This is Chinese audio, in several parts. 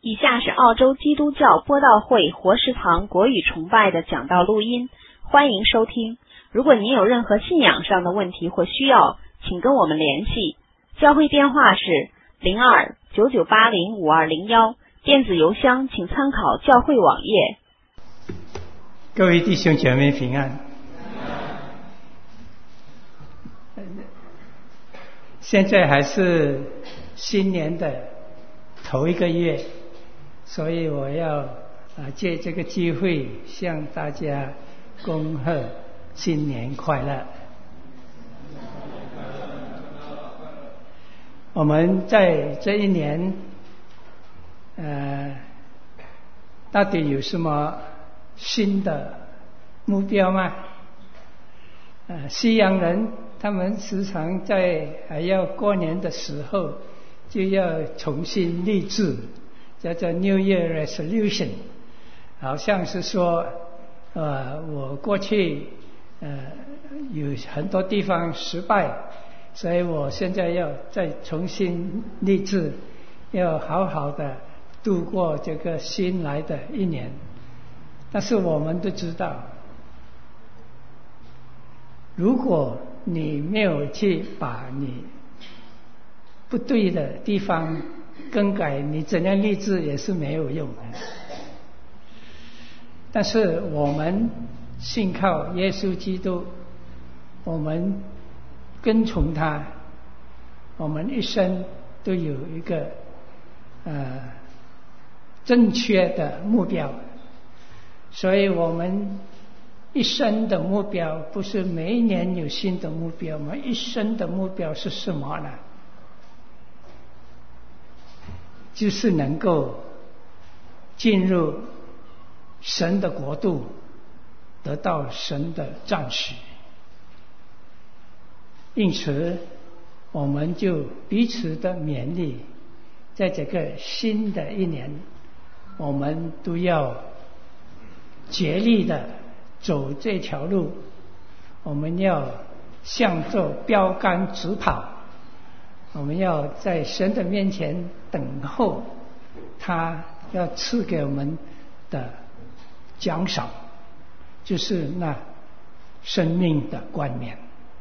以下是澳洲基督教播道会活石堂国语崇拜的讲道录音，欢迎收听。如果您有任何信仰上的问题或需要，请跟我们联系。教会电话是02-9980-5201，电子邮箱请参考教会网页。 各位弟兄姐妹平安。现在还是新年的头一个月，所以我要借这个机会向大家恭贺新年快乐。我们在这一年到底有什么新的目标吗？西洋人他们时常在还要过年的时候就要重新立志，叫做 New Year Resolution， 好像是说我过去有很多地方失败，所以我现在要再重新立志，要好好的度过这个新来的一年。但是我们都知道，如果你没有去把你不对的地方更改，你怎样立志也是没有用的。但是我们信靠耶稣基督，我们跟从他，我们一生都有一个正确的目标，所以我们一生的目标不是每一年有新的目标，我们一生的目标是什么呢？就是能够进入神的国度，得到神的赞许。因此我们就彼此的勉励，在这个新的一年，我们都要竭力的走这条路，我们要向着标杆直跑，我们要在神的面前等候他要赐给我们的奖赏，就是那生命的冠冕。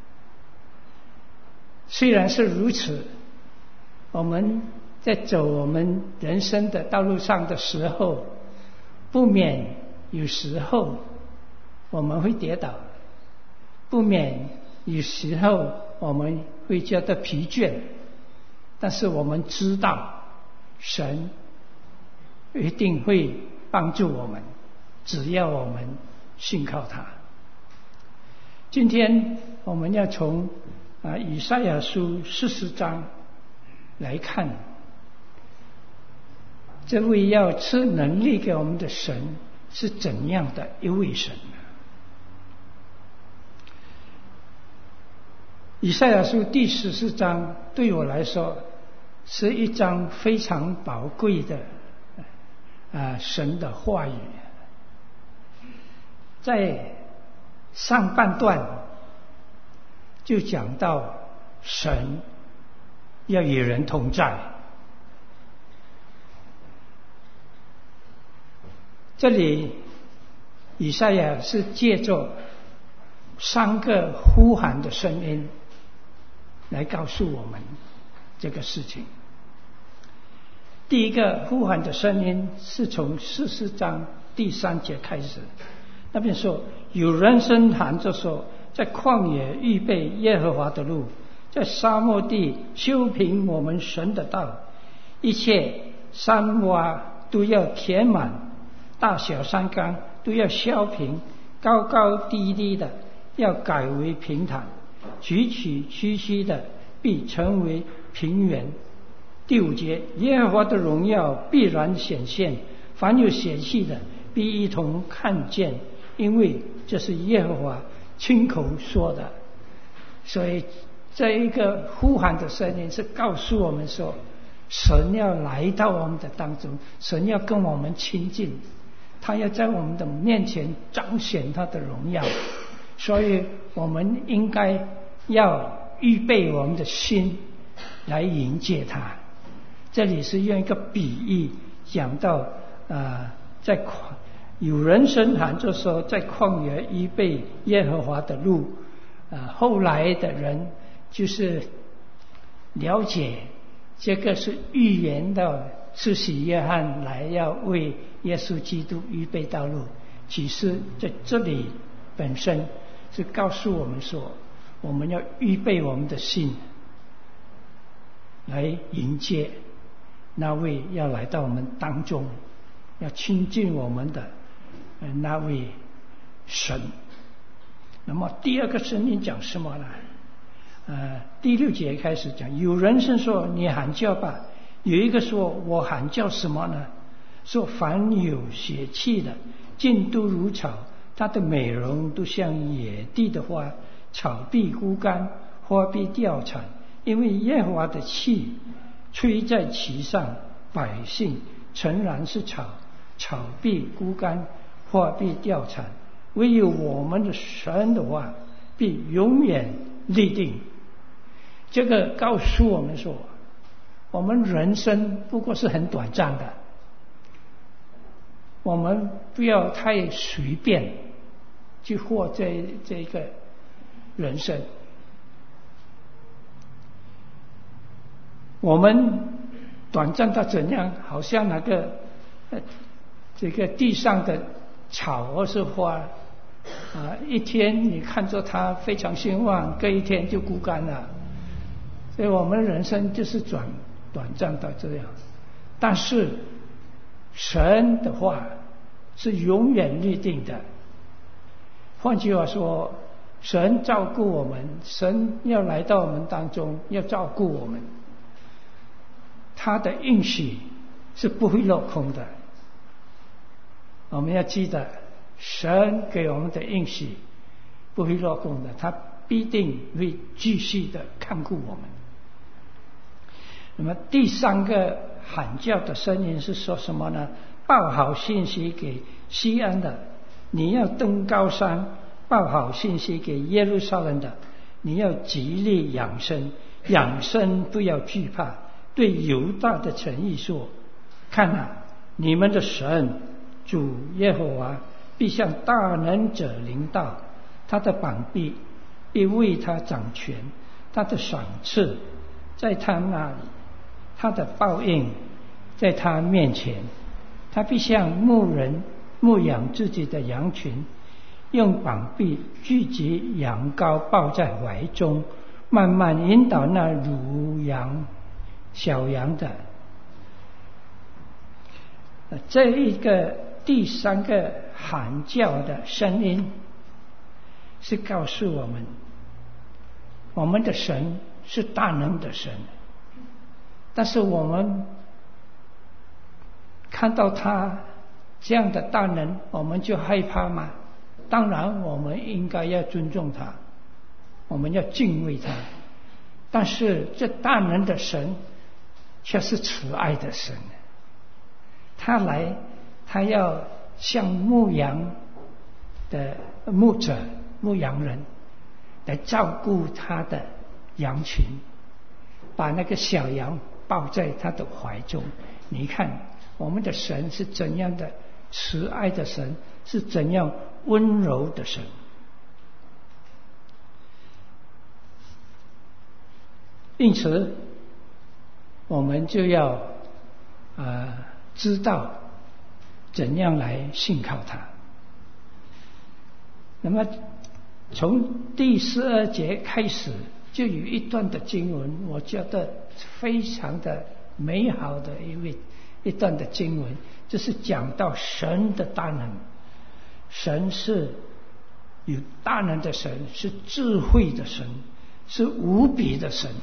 虽然是如此，我们在走我们人生的道路上的时候，不免有时候我们会跌倒，不免有时候我们会觉得疲倦，但是我们知道神一定会帮助我们，只要我们信靠他。今天我们要从以赛亚书40章来看，这位要赐能力给我们的神是怎样的一位神呢？以赛亚书第14章对我来说是一章非常宝贵的神的话语。在上半段就讲到神要与人同在，这里以赛亚是借着3个呼喊的声音来告诉我们这个事情。第一个呼喊的声音是从44章第3节开始，那边说，有人声喊着说，在旷野预备耶和华的路，在沙漠地修平我们神的道，一切山洼都要填满，大小山冈都要削平，高高低低的要改为平坦，曲曲曲曲的必成为平原。第5节，耶和华的荣耀必然显现，凡有血气的必一同看见，因为这是耶和华亲口说的。所以这一个呼喊的声音是告诉我们说，神要来到我们的当中，神要跟我们亲近，他要在我们的面前彰显他的荣耀。所以我们应该要预备我们的心来迎接他。这里是用一个比喻讲到在有人声喊着说，在旷野预备耶和华的路。后来的人就是了解这个是预言到施洗约翰来要为耶稣基督预备道路。其实在这里本身是告诉我们说，我们要预备我们的心来迎接那位要来到我们当中要亲近我们的那位神。那么第二个声音讲什么呢？第6节开始讲，有人是说你喊叫吧，有一个说我喊叫什么呢？说凡有血气的尽都如草，它的美容都像野地的花，草必枯干，花必掉残，因为耶和华的气吹在其上，百姓诚然是草，草必枯干，花必掉残，唯有我们的神的话必永远立定。这个告诉我们说，我们人生不过是很短暂的，我们不要太随便去过这个人生。我们短暂到怎样？好像那个这个地上的草或是花一天你看着它非常兴旺，隔一天就枯干了。所以我们人生就是短暂到这样。但是神的话是永远立定的。换句话说，神照顾我们，神要来到我们当中，要照顾我们，他的应许是不会落空的。我们要记得，神给我们的应许不会落空的，他必定会继续的看顾我们。那么第3个喊叫的声音是说什么呢？报好信息给西安的，你要登高山；报好信息给耶路撒冷的，你要极力养生，养生不要惧怕。对犹大的城邑说，看啊，你们的神主耶和华必向大能者临到，他的膀臂必为他掌权，他的赏赐在他那里，他的报应在他面前。他必像牧人牧养自己的羊群，用膀臂聚集羊羔抱在怀中，慢慢引导那乳羊小羊的。这一个第3个喊叫的声音是告诉我们，我们的神是大能的神。但是我们看到他这样的大能，我们就害怕吗？当然我们应该要尊重他，我们要敬畏他。但是这大能的神却是慈爱的神，他来，他要像牧羊的牧者、牧羊人来照顾他的羊群，把那个小羊抱在他的怀中。你看我们的神是怎样的慈爱的神，是怎样温柔的神。因此我们就要知道怎样来信靠他。那么从第12节开始就有一段的经文，我觉得非常的美好的一段的经文，就是讲到神的大能。神是有大能的神，是智慧的神，是无比的神。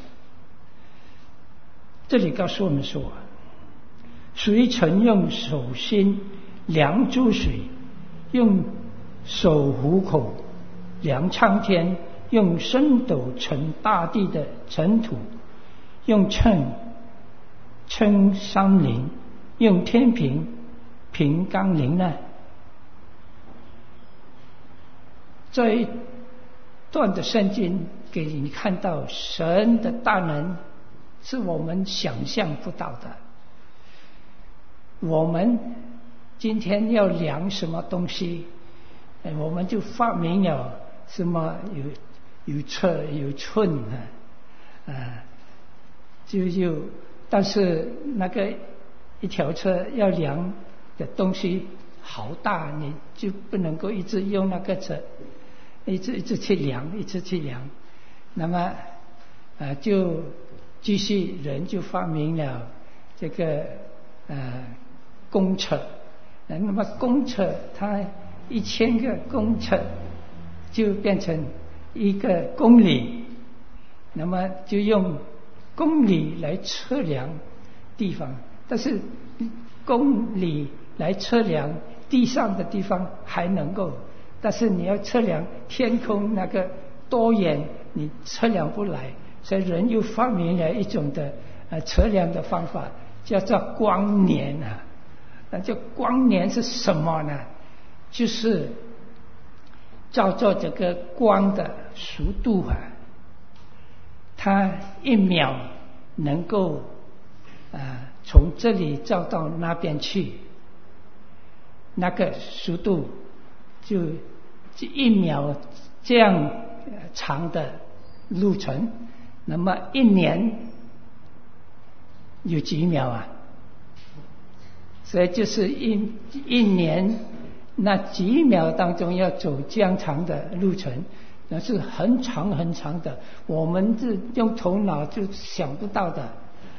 这里告诉我们说，谁曾用手心量诸水，用手虎口量苍天，用升斗盛大地的尘土，用秤称山林，用天平平冈陵呢？这一段的圣经给你看到神的大能是我们想象不到的。 我们今天要量什么东西，我们就发明了什么有尺有寸但是那个一条车要量的东西好大，你就不能够一直用那个尺一直去量。那么就继续人就发明了这个公尺。那么公尺它1000个公尺就变成1个公里，那么就用公里来测量地方，但是公里来测量地上的地方还能够，但是你要测量天空那个多远你测量不来，所以人又发明了一种的测量的方法，叫做光年那这光年是什么呢？就是照着这个光的速度它1秒能够从这里照到那边去，那个速度就1秒这样长的路程。那么1年有几秒所以就是一年那几秒当中要走这样长的路程，那是很长很长的，我们是用头脑就想不到的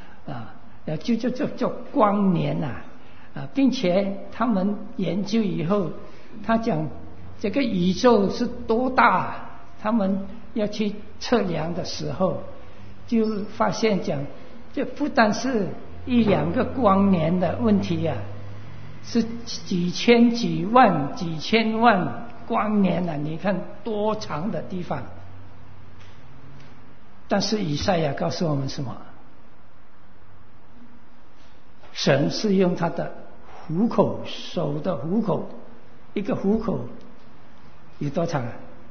就光年并且他们研究以后，他讲这个宇宙是多大，他们要去测量的时候就发现讲，这不但是1-2个光年的问题是几千几万几千万光年你看多长的地方。但是以赛亚告诉我们什么？神是用他的虎口，手的虎口，一个虎口有多长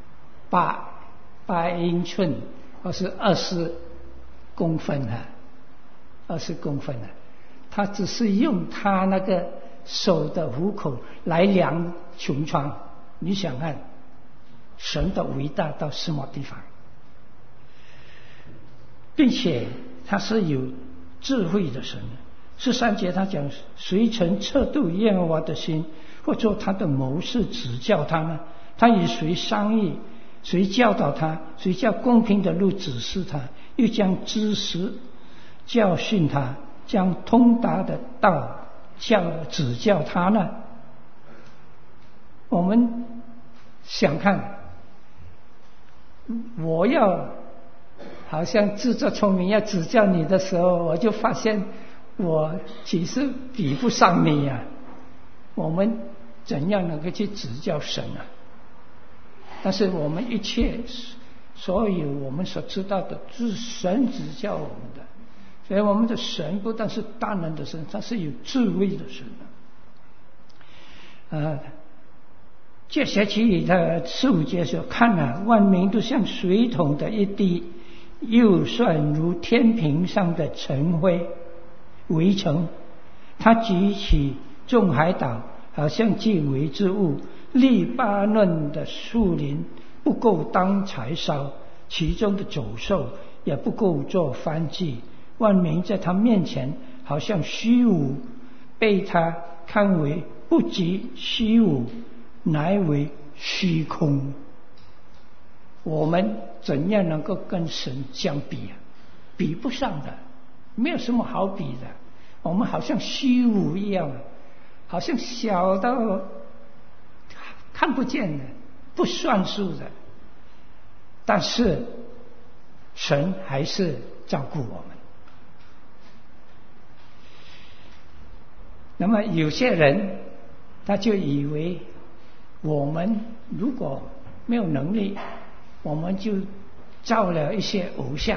8英寸，或是20公分20公分他只是用他那个手的虎口来量穹苍。你想看神的伟大到什么地方？并且他是有智慧的神。13节他讲，谁曾测度耶和华的心，或做他的谋士指教他呢？他与谁商议？谁教导他？谁叫公平的路指示他？又将知识教训他，将通达的道指教他呢？我们想看，我要好像自作聪明要指教你的时候，我就发现我其实比不上你我们怎样能够去指教神但是我们一切所有我们所知道的是神指教我们的，所以我们的神不但是大能的神，他是有智慧的神这学期的15节说，看万民都像水桶的一滴，又算如天平上的尘灰围城。他举起众海岛，好像祭为之物。利巴嫩的树林不够当柴烧，其中的走兽也不够做燔祭。万民在他面前好像虚无，被他看为不及虚无，乃为虚空。我们怎样能够跟神相比比不上的，没有什么好比的。我们好像虚无一样，好像小到看不见的，不算数的，但是神还是照顾我们。那么有些人他就以为我们如果没有能力，我们就造了一些偶像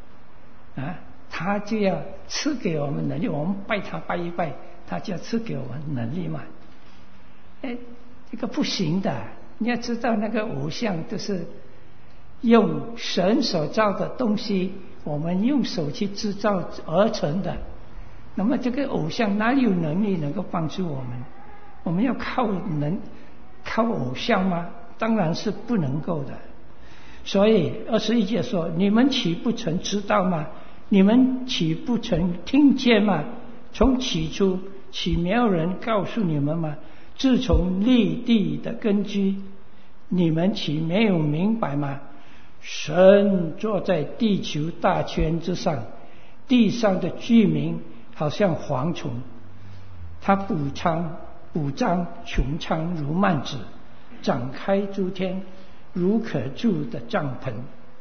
他就要赐给我们能力，我们拜他拜一拜，他就要赐给我们能力嘛。这个不行的，你要知道那个偶像都是用神所造的东西，我们用手去制造而成的， 那么这个偶像哪有能力能够帮助我们？我们要靠偶像吗？当然是不能够的。所以21节说：你们岂不曾知道吗？你们岂不曾听见吗？从起初岂没有人告诉你们吗？自从立地的根基，你们岂没有明白吗？神坐在地球大圈之上，地上的居民好像蝗虫，他补张穹苍如幔子，展开诸天如可住的帐篷。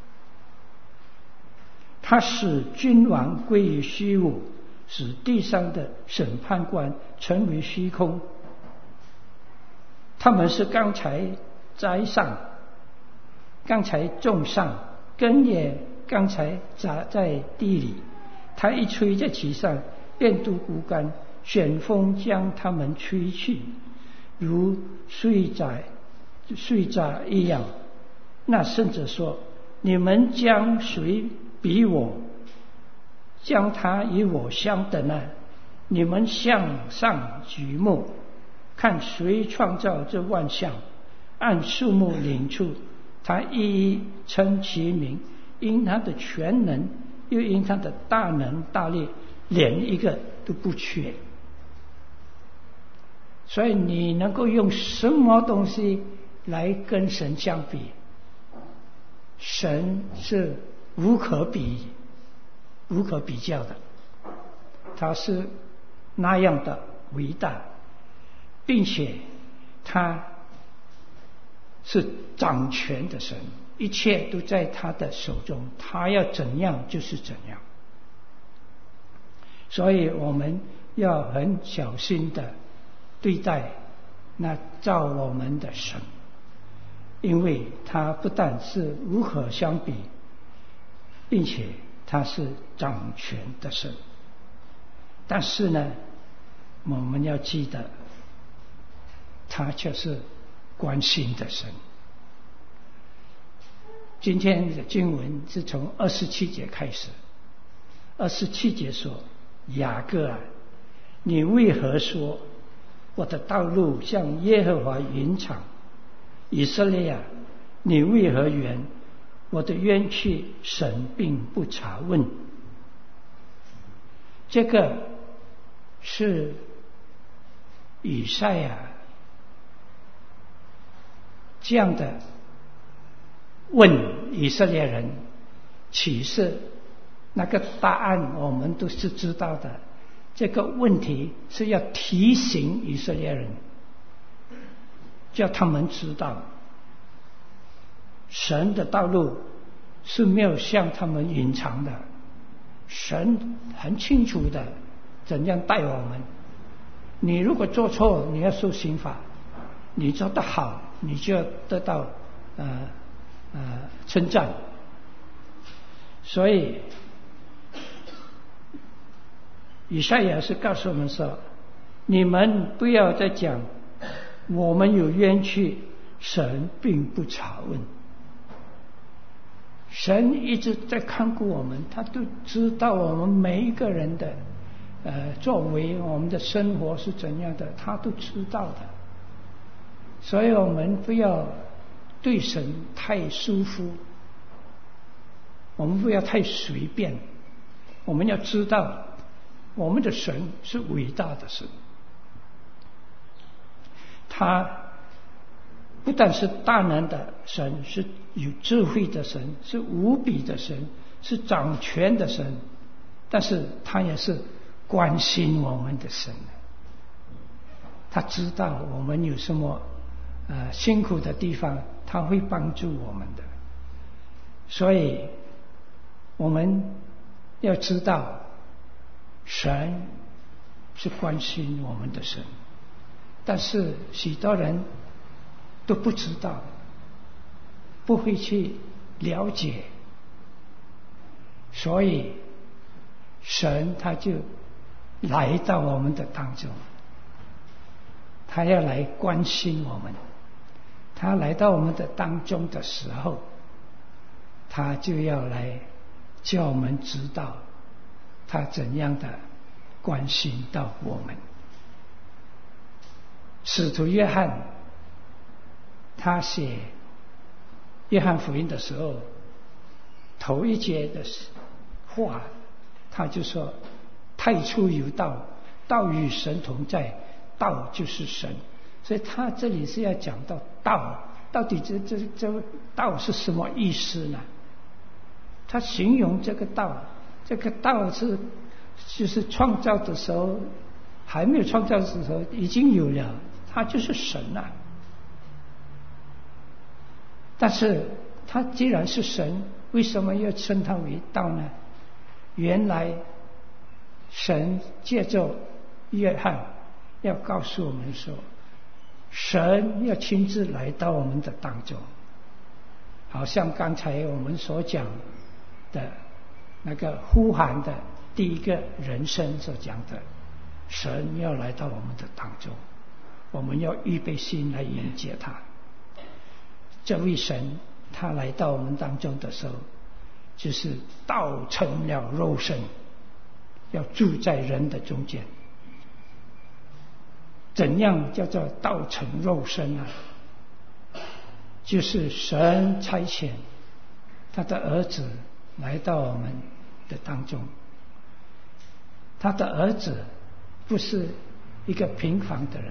他使君王归于虚无，使地上的审判官成为虚空。他们是刚才栽上，刚才种上，根也刚才扎在地里。他一吹在其上，便都枯干，旋风将他们吹去，如碎渣一样。那圣者说：你们将谁比我，将他与我相等呢？你们向上举目，看谁创造这万象，按数目领出，他一一称其名，因他的全能，又因他的大能大力，连一个都不缺。所以你能够用什么东西来跟神相比？神是无可比较的，他是那样的伟大，并且他是掌权的神，一切都在他的手中，他要怎样就是怎样。所以我们要很小心的对待那造我们的神，因为他不但是无可相比，并且他是掌权的神。但是呢，我们要记得他却是关心的神。今天的经文是从27节开始。27节说：雅各啊，你为何说我的道路向耶和华云长？以色列啊，你为何言我的冤屈神并不查问？这个是以赛亚这样的问以色列人，其实那个答案我们都是知道的。这个问题是要提醒以色列人，叫他们知道神的道路是没有向他们隐藏的，神很清楚的怎样带我们。你如果做错，你要受刑罚；你做得好，你就要得到称赞。所以以赛亚是告诉我们说，你们不要再讲我们有冤屈，神并不查问。神一直在看顾我们，他都知道我们每一个人的作为，我们的生活是怎样的，他都知道的。所以我们不要对神太舒服，我们不要太随便，我们要知道我们的神是伟大的神，他不但是大能的神，是有智慧的神，是无比的神，是掌权的神，但是他也是关心我们的神。他知道我们有什么辛苦的地方，他会帮助我们的。所以我们要知道神是关心我们的神，但是许多人都不知道，不会去了解，所以神他就来到我们的当中，他要来关心我们。他来到我们的当中的时候，他就要来叫我们知道他怎样的关心到我们。使徒约翰他写约翰福音的时候，头一节的话他就说，太初有道，道与神同在，道就是神。所以他这里是要讲到道，到底这道是什么意思呢？他形容这个道，这个道就是创造的时候还没有创造的时候已经有了，他就是神啊。但是他既然是神，为什么要称他为道呢？原来神借着约翰要告诉我们说，神要亲自来到我们的当中，好像刚才我们所讲的那个呼喊的第一个人声所讲的，神要来到我们的当中，我们要预备心来迎接他。这位神他来到我们当中的时候，就是道成了肉身，要住在人的中间。怎样叫做道成肉身呢？就是神差遣他的儿子来到我们的当中。他的儿子不是一个平凡的人，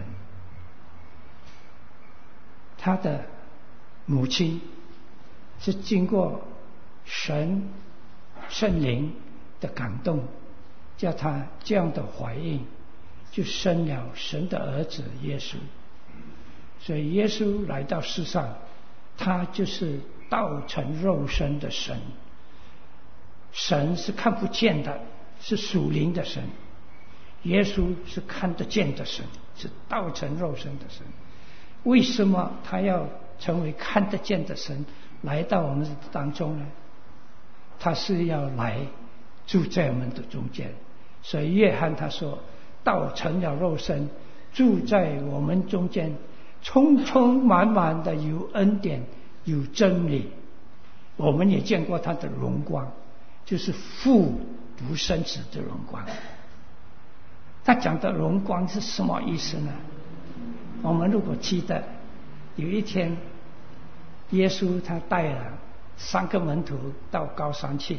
他的母亲是经过神圣灵的感动，叫他这样的怀孕，就生了神的儿子耶稣。所以耶稣来到世上，他就是道成肉身的神。神是看不见的，是属灵的神；耶稣是看得见的神，是道成肉身的神。为什么他要成为看得见的神来到我们当中呢？他是要来住在我们的中间。所以约翰他说，道成了肉身，住在我们中间，充充满满的有恩典有真理。我们也见过他的荣光，就是父独生子的荣光。他讲的荣光是什么意思呢？我们如果记得有一天耶稣他带了3个门徒到高山去，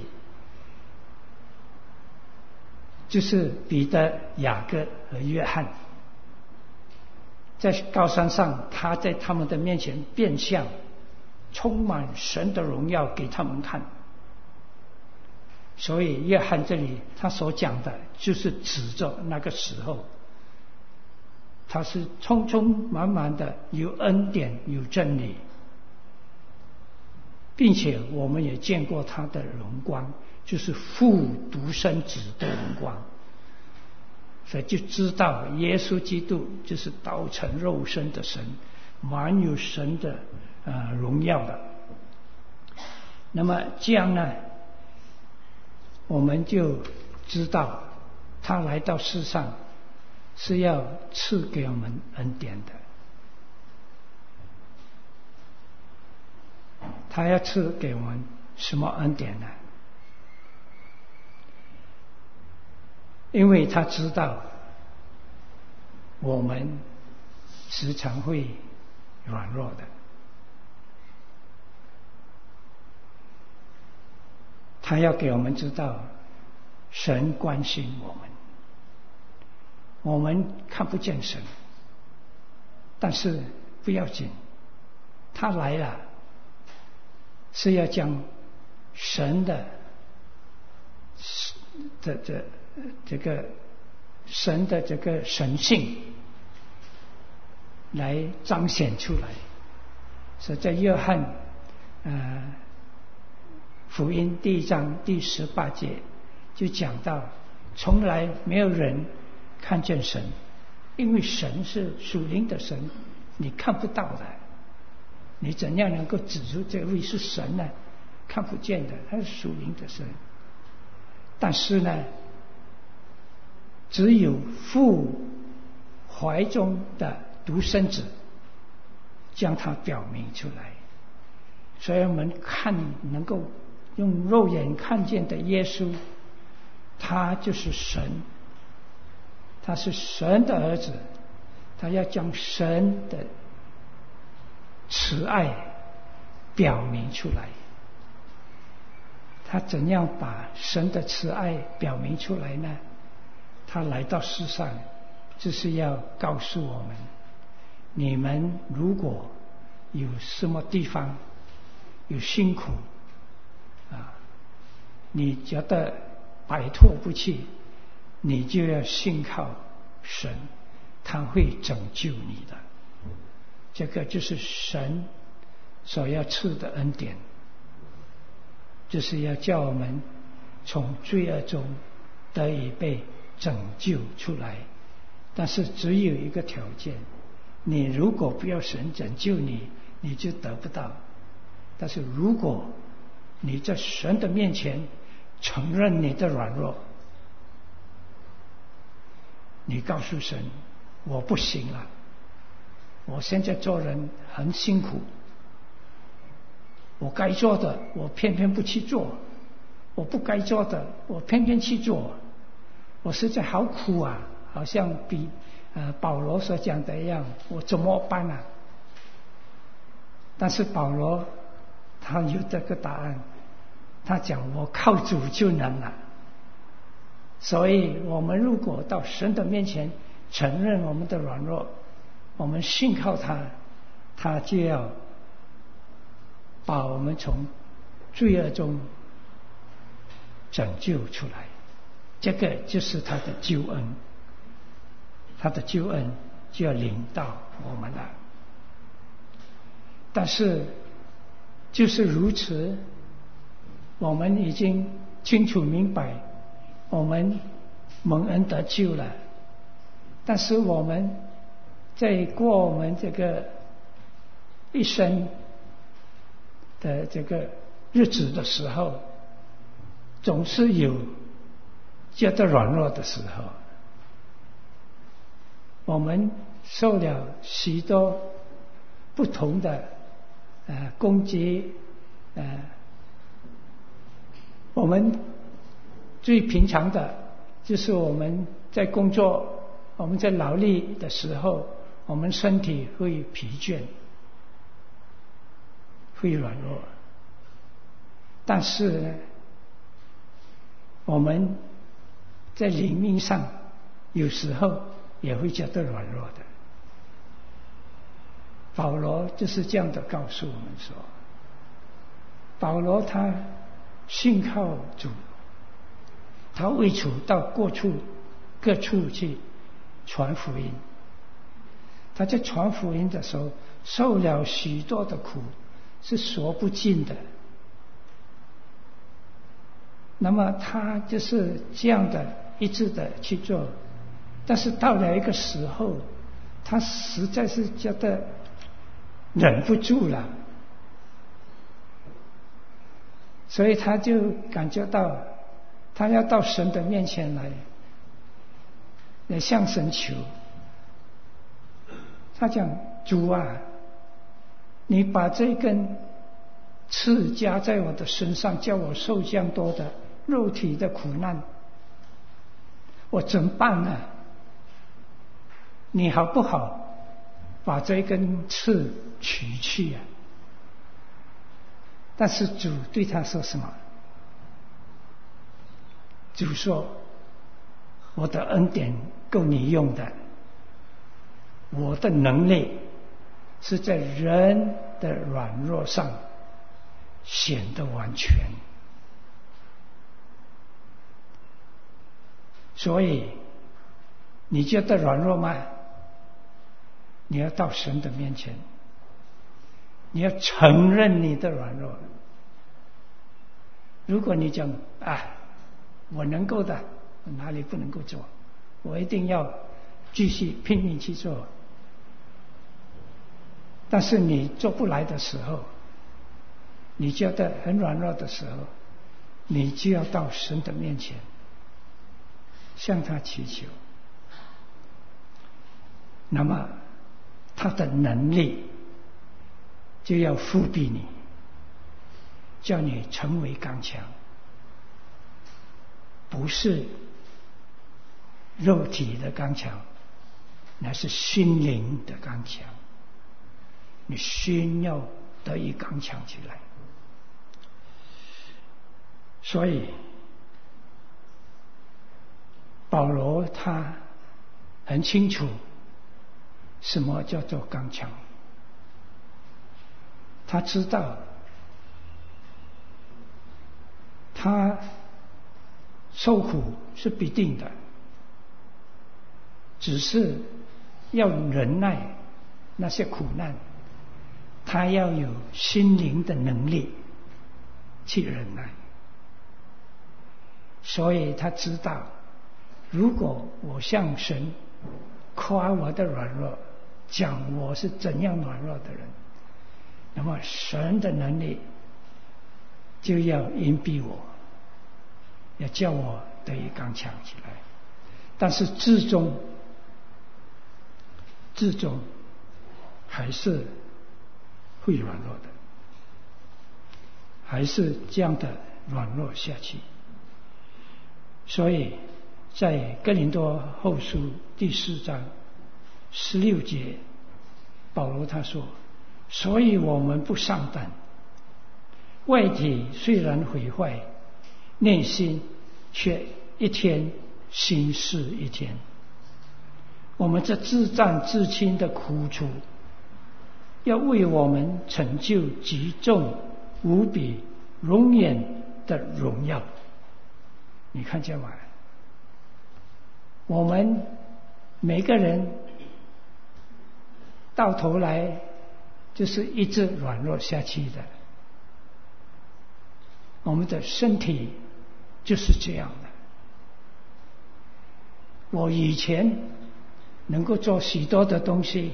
就是彼得、雅各和约翰。在高山上，他在他们的面前变相，充满神的荣耀给他们看。所以约翰这里他所讲的就是指着那个时候，他是充充满满的有恩典有真理，并且我们也见过他的荣光，就是父独生子的荣光。所以就知道耶稣基督就是道成肉身的神，满有神的荣耀的。那么这样呢，我们就知道他来到世上是要赐给我们恩典的。他要赐给我们什么恩典呢？因为他知道我们时常会软弱的，他要给我们知道神关心我们。我们看不见神，但是不要紧，他来了是要将神的这个神的这个神性来彰显出来。所以在约翰福音第1章第18节就讲到，从来没有人看见神，因为神是属灵的神，你看不到的，你怎样能够指出这位是神呢？看不见的，他是属灵的神。但是呢，只有父怀中的独生子将它表明出来。所以我们能够用肉眼看见的耶稣，他就是神， 他是神的儿子，他要将神的慈爱表明出来。他怎样把神的慈爱表明出来呢？他来到世上就是要告诉我们，你们如果有什么地方有辛苦你觉得摆脱不去，你就要信靠神，他会拯救你的。这个就是神所要赐的恩典，就是要叫我们从罪恶中得以被拯救出来。但是只有一个条件，你如果不要神拯救你，你就得不到。但是如果你在神的面前承认你的软弱，你告诉神，我不行了，我现在做人很辛苦，我该做的我偏偏不去做，我不该做的我偏偏去做，我实在好苦啊，好像比保罗所讲的一样，我怎么办啊？但是保罗他有这个答案，他讲我靠主就能了。所以我们如果到神的面前承认我们的软弱，我们信靠他，他就要把我们从罪恶中拯救出来。这个就是他的救恩，他的救恩就要临到我们了。但是就是如此，我们已经清楚明白我们蒙恩得救了，但是我们在过我们这个一生的这个日子的时候，总是有觉得软弱的时候。我们受了许多不同的攻击，我们最平常的就是我们在工作，我们在劳力的时候，我们身体会疲倦，会软弱。但是呢，我们在灵命上有时候也会觉得软弱的。保罗就是这样的告诉我们说，保罗他信靠主，他为主到各处去传福音。他在传福音的时候受了许多的苦，是说不尽的。那么他就是这样的一直的去做，但是到了一个时候，他实在是觉得忍不住了，所以他就感觉到他要到神的面前来向神求。他讲，主啊，你把这根刺加在我的身上，叫我受这样多的肉体的苦难，我怎么办呢？你好不好把这根刺取去啊？但是主对他说什么？主说，我的恩典够你用的，我的能力是在人的软弱上显得完全。所以你觉得软弱吗？你要到神的面前，你要承认你的软弱。如果你讲我能够的，哪里不能够做，我一定要继续拼命去做。但是你做不来的时候，你觉得很软弱的时候，你就要到神的面前向他祈求，那么他的能力就要复庇你，叫你成为刚强。不是肉体的刚强，乃是心灵的刚强。你心要得以刚强起来。所以保罗他很清楚什么叫做刚强，他知道他受苦是必定的，只是要忍耐那些苦难，他要有心灵的能力去忍耐。所以他知道，如果我向神夸我的软弱，讲我是怎样软弱的人，那么神的能力就要荫庇我，要叫我得以刚强起来。但是至终还是会软弱的，还是这样的软弱下去。所以在哥林多后书第4章16节，保罗他说，所以我们不丧胆，外体虽然毁坏，内心却一天新似一天。我们这自战自亲的苦楚，要为我们成就极重无比永远的荣耀。你看见吗？我们每个人到头来就是一直软弱下去的，我们的身体就是这样的。我以前能够做许多的东西，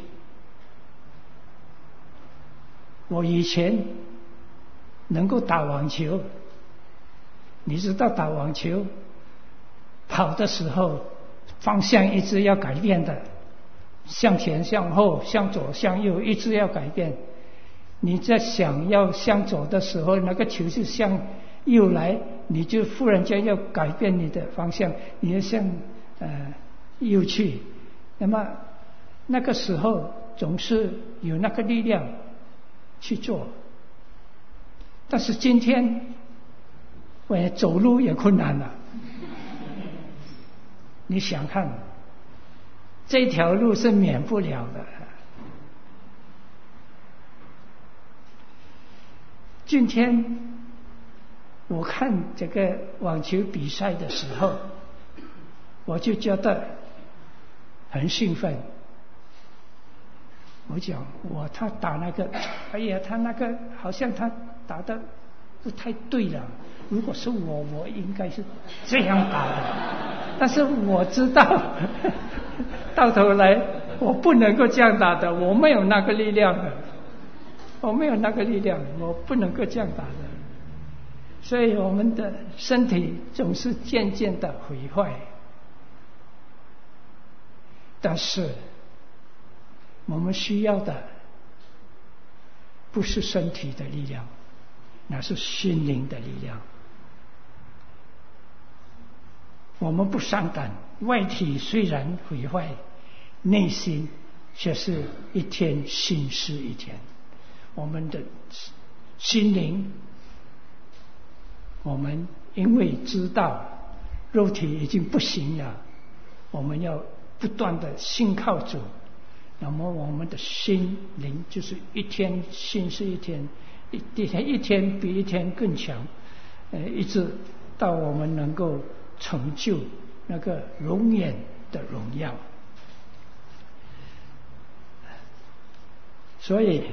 我以前能够打网球，你知道打网球跑的时候方向一直要改变的，向前向后向左向右一直要改变。你在想要向左的时候，那个球是向右来，你就忽然间要改变你的方向，你要向右去。那么那个时候总是有那个力量去做。但是今天我走路也困难了。你想看，这条路是免不了的。今天我看这个网球比赛的时候，我就觉得很兴奋。我讲他打那个，哎呀，他那个好像他打的不太对了。如果是我应该是这样打的，但是我知道到头来我不能够这样打的，我没有那个力量的，我不能够这样打的。所以我们的身体总是渐渐的毁坏，但是我们需要的不是身体的力量，那是心灵的力量。我们不伤感，外体虽然毁坏，内心却是一天新似一天。我们的心灵，我们因为知道肉体已经不行了，我们要不断的信靠主，那么我们的心灵就是一天新似一天，一天比一天更强，一直到我们能够成就那个永远的荣耀。所以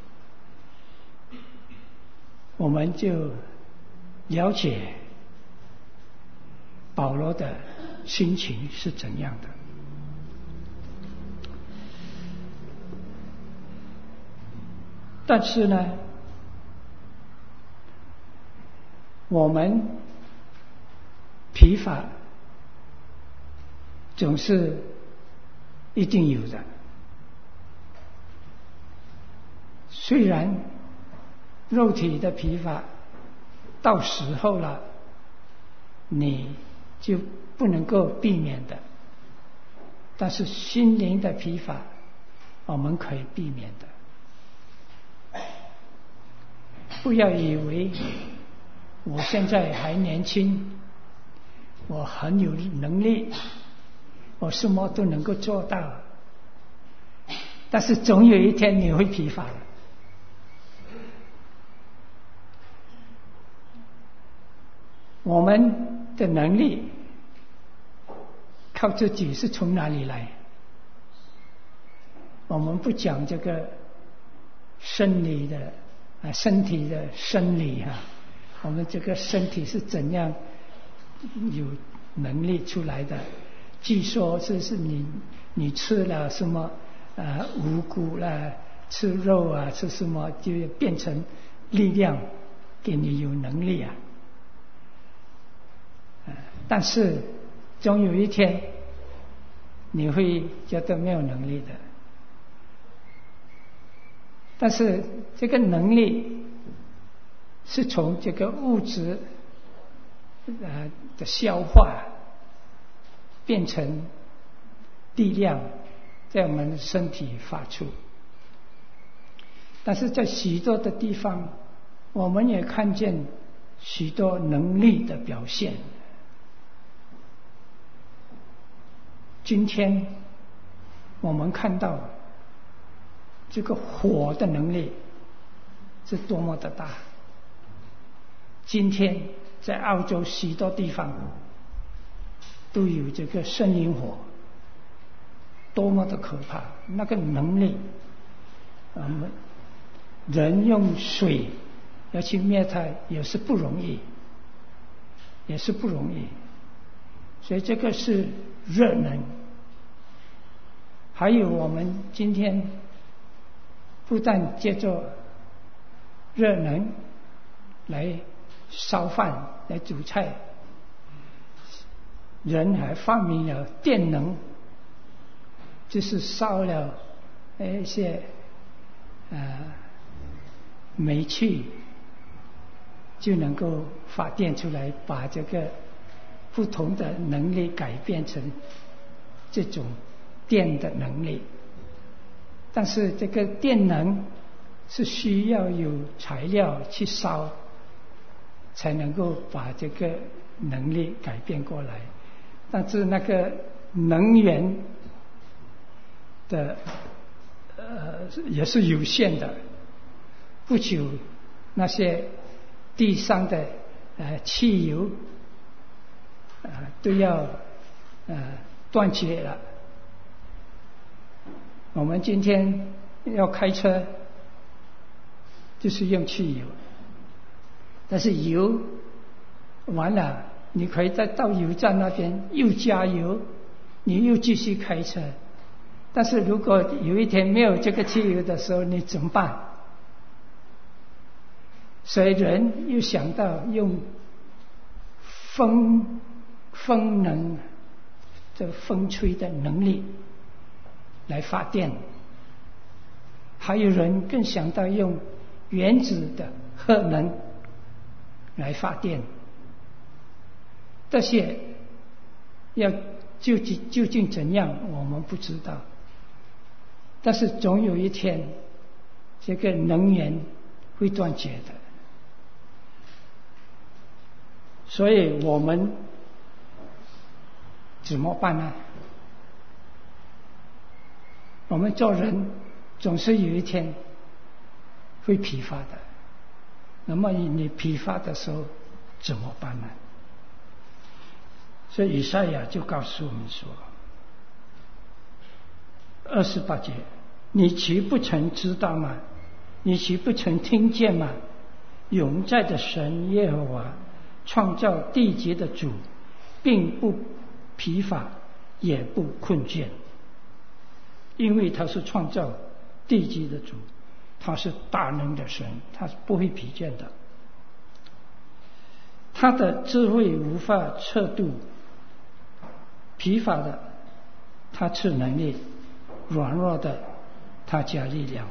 我们就了解保罗的心情是怎样的。但是呢，我们疲乏总是一定有的。虽然肉体的疲乏到时候了，你就不能够避免的， 但是心灵的疲乏我们可以避免的。不要以为我现在还年轻，我很有能力，我什么都能够做到，但是总有一天你会疲乏的。我们的能力靠自己是从哪里来？我们不讲这个生理的身体的生理我们这个身体是怎样有能力出来的？据说这是你吃了什么五谷啦，吃肉吃什么就变成力量，给你有能力但是总有一天你会觉得没有能力的。但是这个能力是从这个物质的消化变成力量在我们身体发出。但是在许多的地方我们也看见许多能力的表现。今天我们看到这个火的能力是多么的大。今天在澳洲许多地方都有这个森林火，多么的可怕！那个能力，人用水要去灭它也是不容易，所以这个是热能。还有我们今天不但借着热能来烧饭来煮菜，人还发明了电能，就是烧了一些煤气就能够发电出来，把这个不同的能力改变成这种电的能力。但是这个电能是需要有材料去烧才能够把这个能力改变过来。但是那个能源的也是有限的，不久那些地上的汽油都要断绝了。我们今天要开车就是用汽油，但是油完了你可以再到油站那边又加油，你又继续开车。但是如果有一天没有这个汽油的时候你怎么办？所以人又想到用风能，这风吹的能力来发电。还有人更想到用原子的核能来发电。这些要究竟怎样我们不知道，但是总有一天这个能源会断绝的。所以我们怎么办呢？我们做人总是有一天会疲乏的，那么你疲乏的时候怎么办呢？所以以赛亚就告诉我们说28节，你岂不曾知道吗？你岂不曾听见吗？永在的神耶和华，创造地极的主，并不疲乏也不困倦。因为他是创造地极的主，他是大能的神，他是不会疲倦的。他的智慧无法测度，疲乏的他赐能力，软弱的他加力量。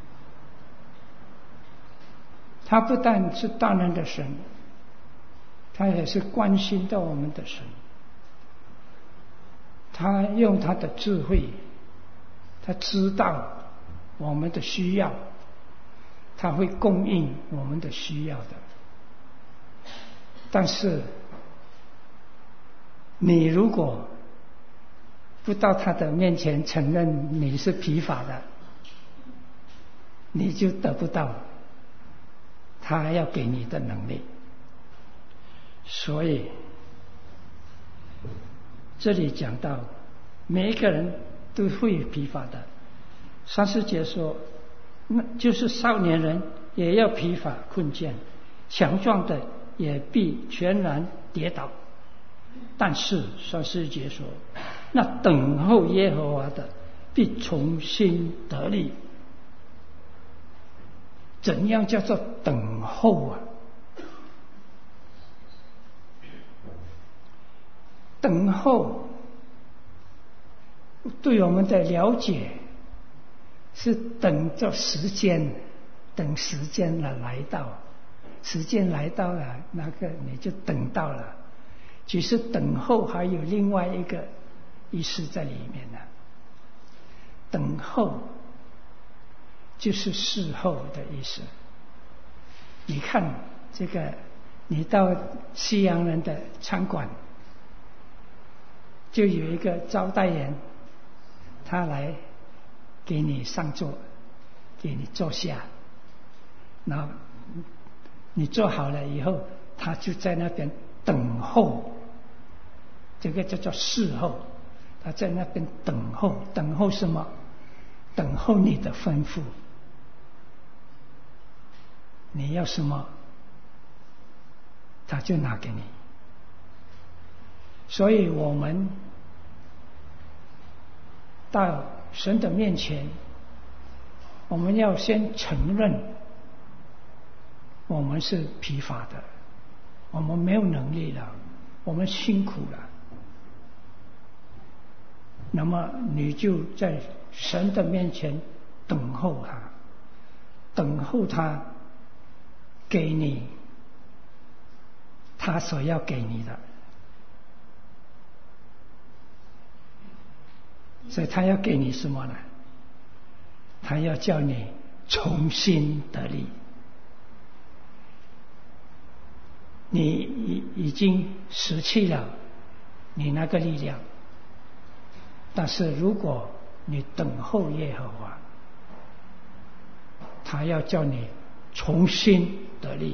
他不但是大能的神，他也是关心到我们的神。 他用他的智慧，他知道我们的需要，他会供应我们的需要的。但是你如果不到他的面前承认你是疲乏的，你就得不到他要给你的能力。所以这里讲到每一个人都会疲乏的。30节说，那就是少年人也要疲乏困倦，强壮的也必全然跌倒。但是31节说，那等候耶和华的必重新得力。怎样叫做等候啊？等候对我们的了解是等着时间，等时间的来到，时间来到了，那个你就等到了。其实等候还有另外一个意思在里面呢。等候就是事后的意思。你看这个，你到西洋人的餐馆，就有一个招待人，他来给你上座，给你坐下，然后你坐好了以后，他就在那边等候，这个叫做事后，他在那边等候。等候什么？等候你的吩咐。你要什么，他就拿给你。所以我们到神的面前，我们要先承认我们是疲乏的，我们没有能力了，我们辛苦了。那么你就在神的面前等候他，等候他给你他所要给你的。所以他要给你什么呢？他要叫你重新得力。你已经失去了你那个力量，但是如果你等候耶和华，他要叫你重新得力。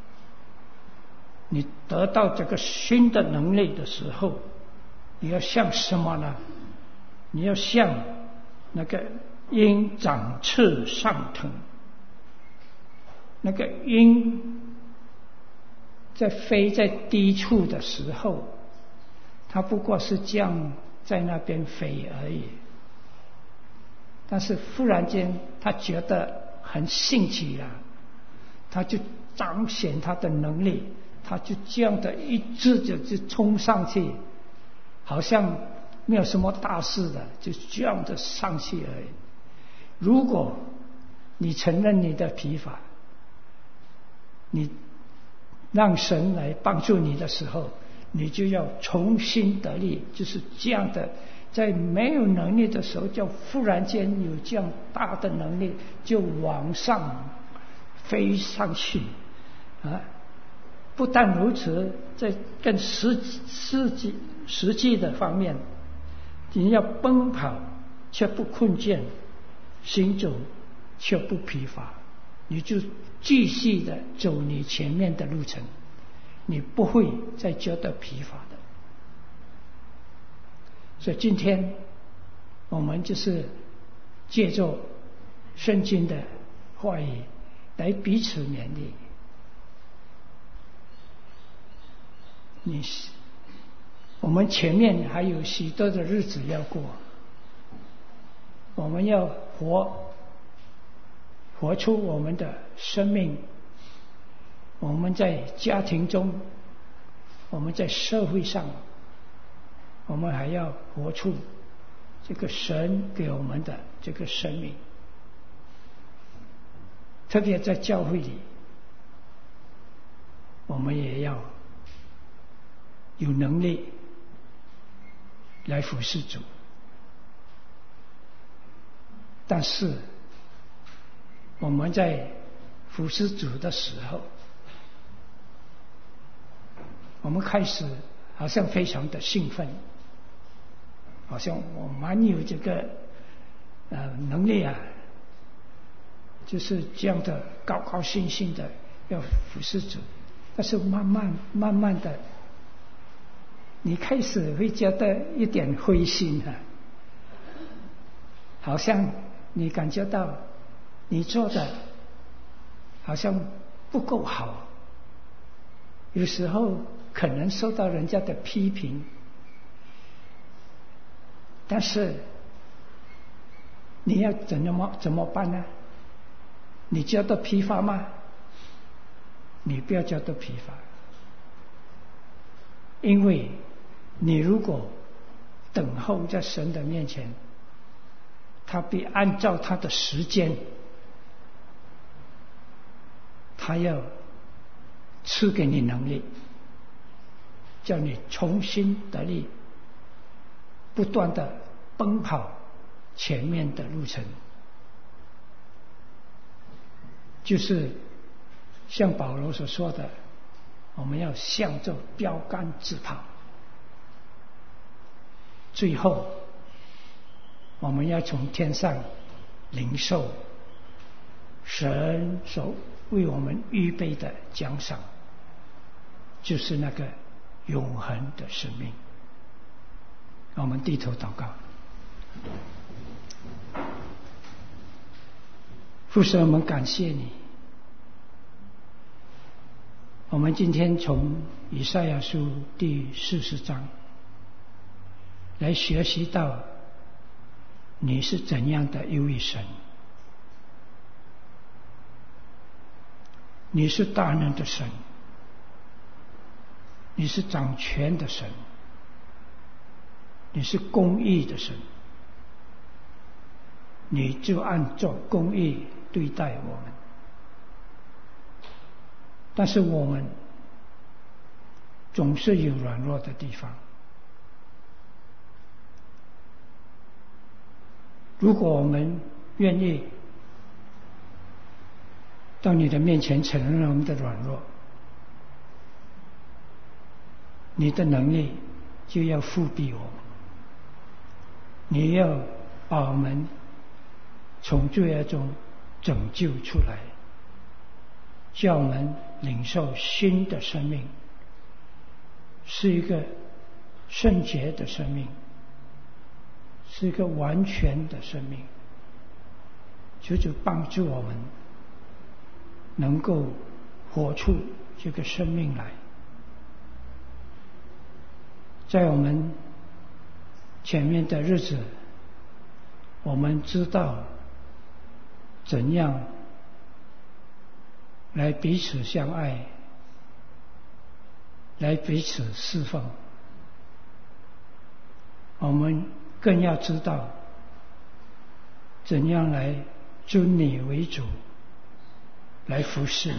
你得到这个新的能力的时候，你要像什么呢？你要像那个鹰展翅上腾。那个鹰在飞在低处的时候，它不过是这样在那边飞而已。但是忽然间它觉得很兴起了，它就彰显它的能力，它就这样的一直就冲上去，好像没有什么大事的，就这样的上去而已。如果你承认你的疲乏，你让神来帮助你的时候，你就要重新得力，就是这样的。在没有能力的时候，就忽然间有这样大的能力，就往上飞上去啊！不但如此，在更实际的方面，你要奔跑却不困倦，行走却不疲乏，你就继续的走你前面的路程，你不会再觉得疲乏的。所以今天我们就是借着圣经的话语来彼此勉励。我们前面还有许多的日子要过，我们要活出我们的生命。我们在家庭中，我们在社会上，我们还要活出这个神给我们的这个生命。特别在教会里，我们也要有能力来服侍主。但是我们在服侍主的时候，我们开始好像非常的兴奋，好像我蛮有这个能力啊，就是这样的高高兴兴的要服侍主。但是慢慢的，你开始会觉得一点灰心啊，好像你感觉到你做的好像不够好，有时候可能受到人家的批评，但是你要怎么办呢？你觉得疲乏吗？你不要觉得疲乏，因为你如果等候在神的面前，他必按照他的时间，他要赐给你能力，叫你重新得力，不断的奔跑前面的路程。就是像保罗所说的，我们要向着标杆直跑，最后我们要从天上领受神所为我们预备的奖赏，就是那个永恒的生命。我们低头祷告。父神，我们感谢你，我们今天从以赛亚书第40章来学习到你是怎样的一位神。你是大能的神，你是掌权的神，你是公义的神，你就按照公义对待我们。但是我们总是有软弱的地方，如果我们愿意到你的面前承认我们的软弱，你的能力就要复庇我们，你要把我们从罪恶中拯救出来，叫我们领受新的生命，是一个圣洁的生命，是一个完全的生命。求主帮助我们能够活出这个生命来。在我们前面的日子，我们知道怎样来彼此相爱，来彼此侍奉。我们更要知道怎样来尊你为主，来服侍你。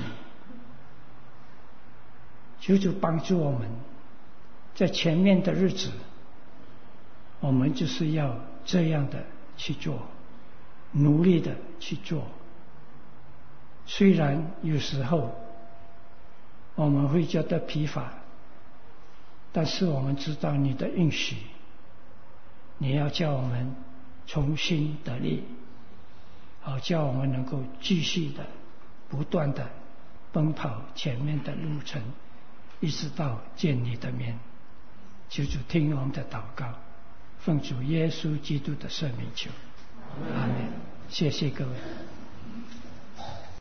求主帮助我们，在前面的日子，我们就是要这样的去做，努力的去做。虽然有时候我们会觉得疲乏，但是我们知道你的应许，你要叫我们重新得力，好叫我们能够继续的不断的奔跑前面的路程，一直到见你的面。求主听我们的祷告，奉主耶稣基督的圣名求，阿们。谢谢各位。